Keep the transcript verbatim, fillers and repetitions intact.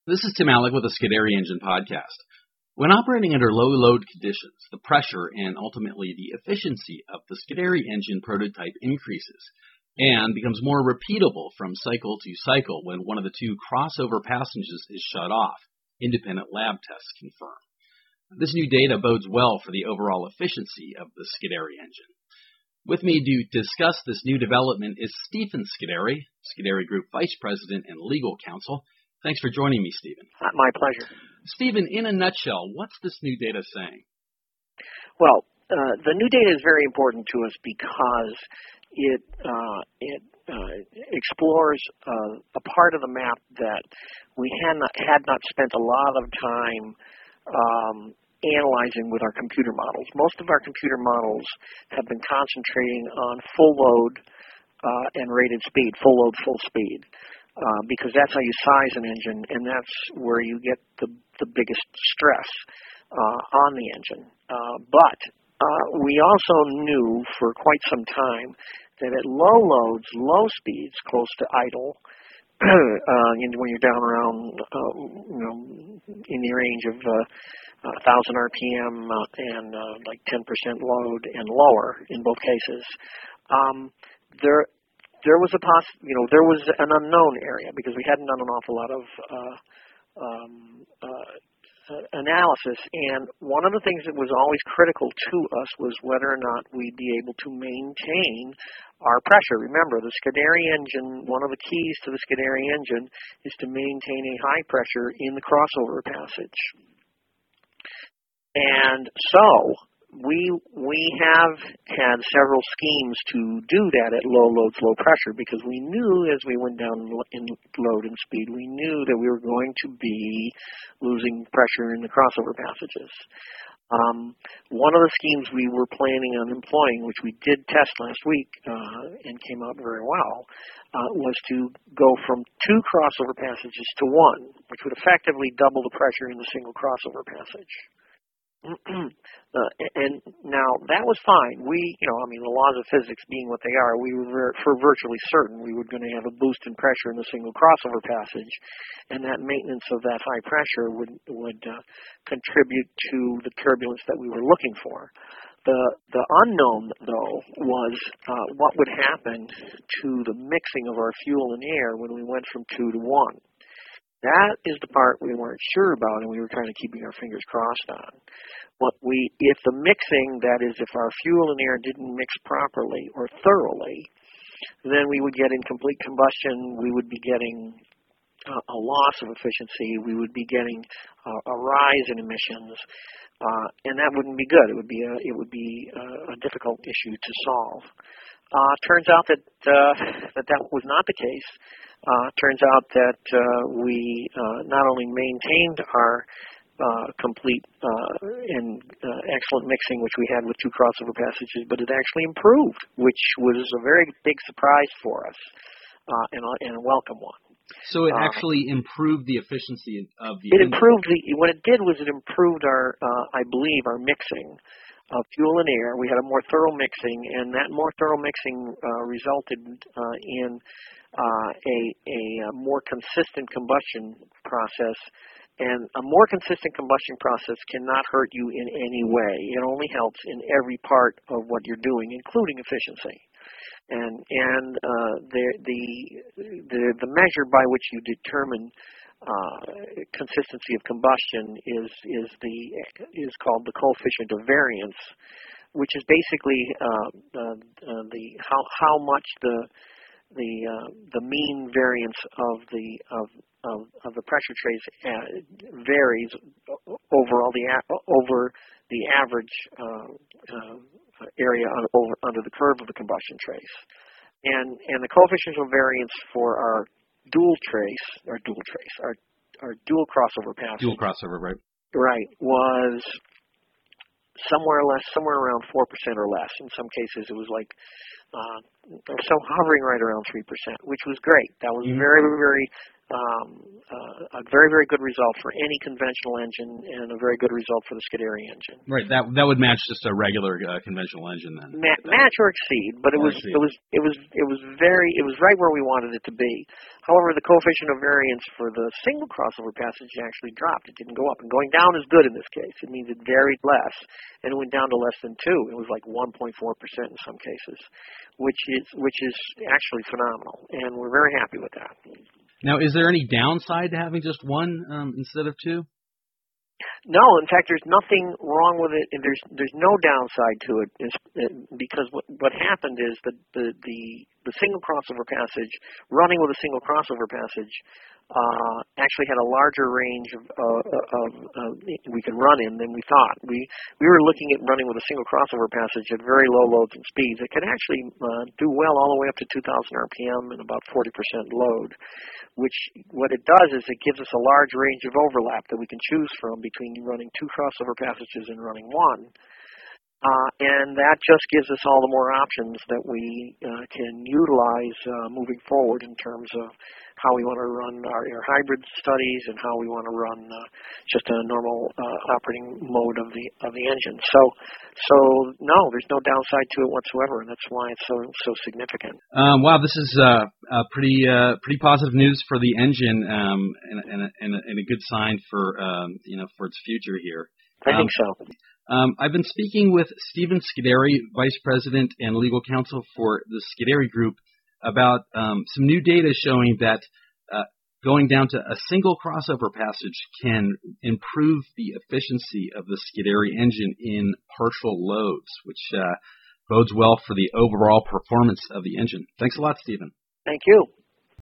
This is Tim Alec with the Scuderi Engine Podcast. When operating under low load conditions, the pressure and ultimately the efficiency of the Scuderi engine prototype increases and becomes more repeatable from cycle to cycle when one of the two crossover passages is shut off, independent lab tests confirm. This new data bodes well for the overall efficiency of the Scuderi engine. With me to discuss this new development is Stephen Scuderi, Scuderi Group Vice President and Legal Counsel. Thanks for joining me, Stephen. My pleasure. Stephen, in a nutshell, what's this new data saying? Well, uh, the new data is very important to us because it uh, it uh, explores uh, a part of the map that we had not, had not spent a lot of time um, analyzing with our computer models. Most of our computer models have been concentrating on full load uh, and rated speed, full load, full speed. Uh, because that's how you size an engine, and that's where you get the, the biggest stress uh, on the engine. Uh, but uh, we also knew for quite some time that at low loads, low speeds, close to idle, uh, when you're down around, uh, you know, in the range of uh, one thousand R P M uh, and uh, like ten percent load and lower in both cases, um, there. There was a poss, you know, there was an unknown area because we hadn't done an awful lot of uh, um, uh, analysis. And one of the things that was always critical to us was whether or not we'd be able to maintain our pressure. Remember, the Scuderi engine, one of the keys to the Scuderi engine is to maintain a high pressure in the crossover passage. And so We we have had several schemes to do that at low loads, low pressure, because we knew as we went down in load and speed, we knew that we were going to be losing pressure in the crossover passages. Um, one of the schemes we were planning on employing, which we did test last week uh, and came out very well, uh, was to go from two crossover passages to one, which would effectively double the pressure in the single crossover passage. uh, and now that was fine. We, you know, I mean, the laws of physics being what they are, we were for virtually certain we were going to have a boost in pressure in the single crossover passage, and that maintenance of that high pressure would would uh, contribute to the turbulence that we were looking for. The the unknown, though, was uh, what would happen to the mixing of our fuel and air when we went from two to one. That is the part we weren't sure about, and we were kind of keeping our fingers crossed on. What we, if the mixing, that is, if our fuel and air didn't mix properly or thoroughly, then we would get incomplete combustion. We would be getting uh, a loss of efficiency. We would be getting uh, a rise in emissions, uh, and that wouldn't be good. It would be a, it would be a, a difficult issue to solve. Uh, turns out that uh, that that was not the case. Uh, turns out that uh, we uh, not only maintained our uh, complete uh, and uh, excellent mixing, which we had with two crossover passages, but it actually improved, which was a very big surprise for us uh, and, a, and a welcome one. So it actually uh, improved the efficiency of the It engine. improved the, what it did was it improved our, uh, I believe, our mixing of fuel and air. We had a more thorough mixing, and that more thorough mixing uh, resulted uh, in uh, a, a more consistent combustion process. And a more consistent combustion process cannot hurt you in any way. It only helps in every part of what you're doing, including efficiency. And and uh, the, the the the measure by which you determine uh, consistency of combustion is is the is called the coefficient of variance, which is basically uh, uh, uh, the how how much the the uh, the mean variance of the of of, of the pressure trace uh, varies over all the over the average uh, uh, area on, over under the curve of the combustion trace, and and the coefficient of variance for our dual trace, our dual trace, our our dual crossover passage, dual crossover, right? Right, was somewhere less, somewhere around four percent or less. In some cases, it was like uh, so hovering right around three percent, which was great. That was mm-hmm. very, very um, uh, a very, very good result for any conventional engine and a very good result for the Scuderia engine. Right. That that would match just a regular uh, conventional engine then. Ma- match or exceed, but it Or was exceed. it was it was it was very it was right where we wanted it to be. However, the coefficient of variance for the single crossover passage actually dropped. It didn't go up, and going down is good in this case. It means it varied less, and it went down to less than two. It was like one point four percent in some cases, which is which is actually phenomenal, and we're very happy with that. Now, is there any downside to having just one um, instead of two? No, in fact, there's nothing wrong with it. There's there's no downside to it, it's, it because what what happened is that the, the the single crossover passage, running with a single crossover passage, uh, actually had a larger range of, uh, of uh, we could run in than we thought. We we were looking at running with a single crossover passage at very low loads and speeds. It could actually uh, do well all the way up to two thousand R P M and about forty percent load, which what it does is it gives us a large range of overlap that we can choose from between running two crossover passages and running one. Uh, and that just gives us all the more options that we uh, can utilize uh, moving forward in terms of how we want to run our, our hybrid studies and how we want to run uh, just a normal uh, operating mode of the of the engine. So, so no, there's no downside to it whatsoever, and that's why it's so so significant. Um, wow, this is uh, uh, pretty uh, pretty positive news for the engine, um, and, and, a, and, a, and a good sign for um, you know for its future here. I um, think so. Um, I've been speaking with Stephen Scuderi, Vice President and Legal Counsel for the Scuderi Group, about um, some new data showing that uh, going down to a single crossover passage can improve the efficiency of the Scuderi engine in partial loads, which uh, bodes well for the overall performance of the engine. Thanks a lot, Stephen. Thank you.